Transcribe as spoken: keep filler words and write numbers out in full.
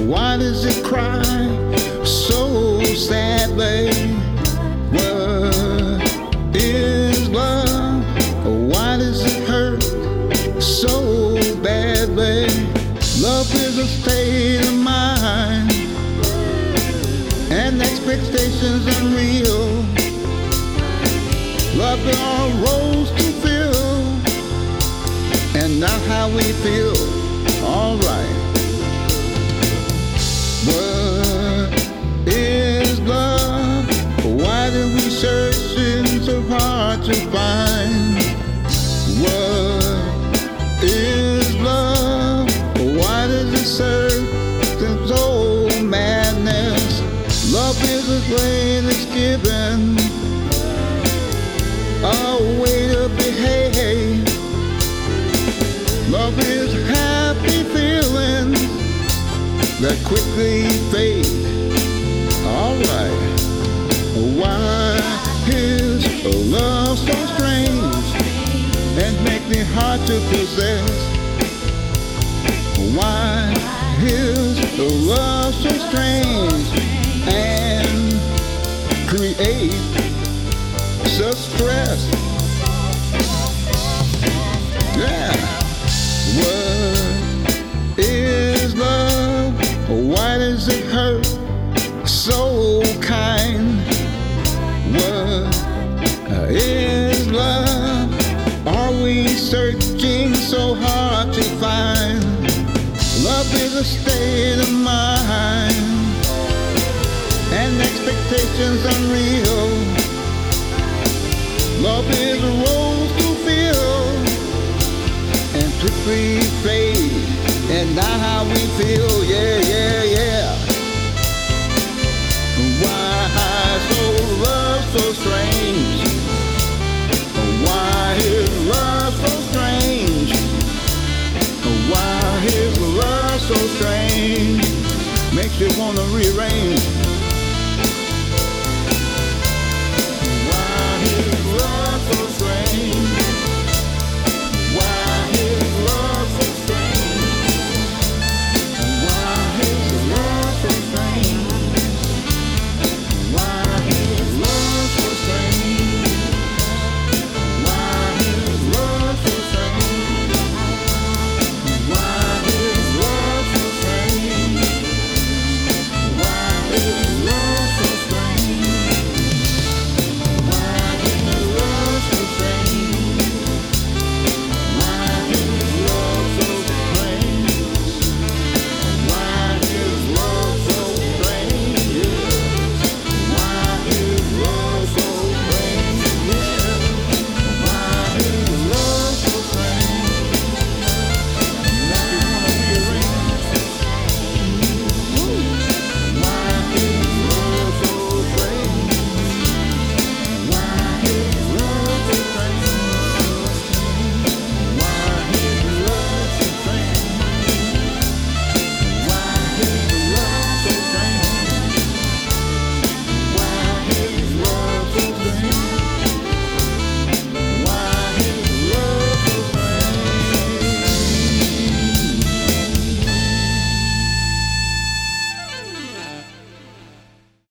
Why does it cry so sadly? What is love? Why does it hurt so badly? Love is a state of mind, and expectations unreal. Love is all roles to fill, and not how we feel. Alright. What is love? Why do we search it so hard to find? What is love? Why does it serve this old madness? Love is a greatest given, a way to behave. Love is happy feelings that quickly fade. Alright. Why is love so strange and makes it hard to possess? Why is love so strange and create such stress? Yeah. What is love? Why does it hurt so kind? What is love? Are we searching so hard to find? Love is a state of mind, and expectations unreal. Love is a role to fill, and quickly fade, and not how we feel. Yeah, yeah, yeah. Why so love so strange?